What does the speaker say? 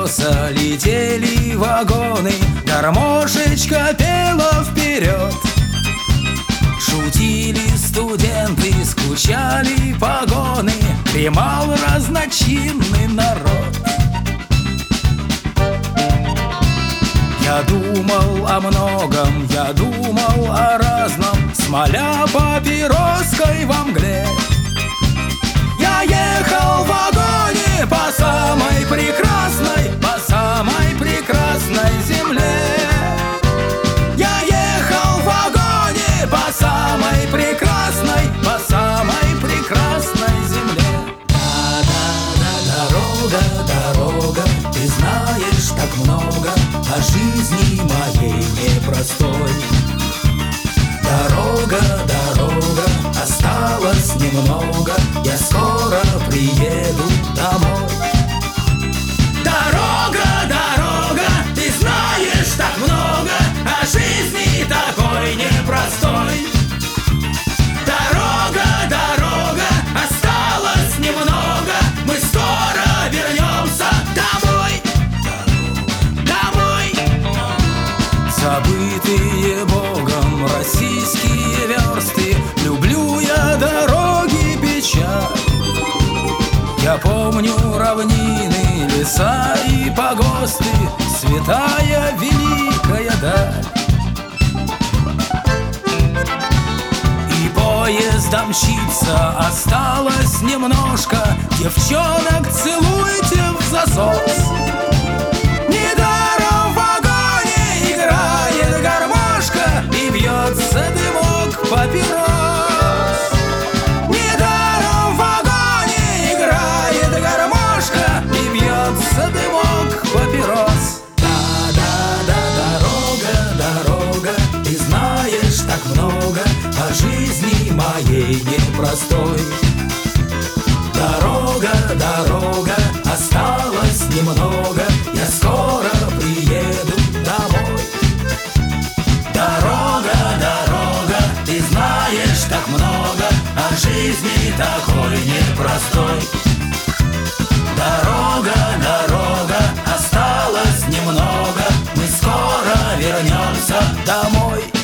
колеса, летели вагоны, гармошечка пела вперед. Шутили студенты, скучали погоны, дремал разночинный народ. Я думал о многом, я думал о разном, смоля папироской во мгле. Я ехал в вагоне по самой прекрасной земле. Я ехал в вагоне по самой прекрасной земле. Дорога, дорога, ты знаешь так много о жизни моей непростой. Дорога, дорога, осталось немного, я скоро приеду домой. Дорога, дорога, ты знаешь так много о жизни такой непростой. Дорога, дорога, осталось немного, мы скоро вернемся домой. Домой. Забытые Богом российские версты, люблю я дороги печаль. Я помню равнины, леса и погосты, святая великая даль. И поезд мчится, осталось немножко, девчонок целуйте в засос. Недаром в вагоне играет гармошка и бьется дымок папирос. Недаром в вагоне играет гармошка и бьется дымок папирос. Дорога, дорога, ты знаешь так много о жизни моей непростой. Дорога, дорога, осталось немного, я скоро приеду домой. Дорога, дорога, ты знаешь так много о жизни такой непростой. Дорога, дорога, осталось немного, мы скоро вернемся домой.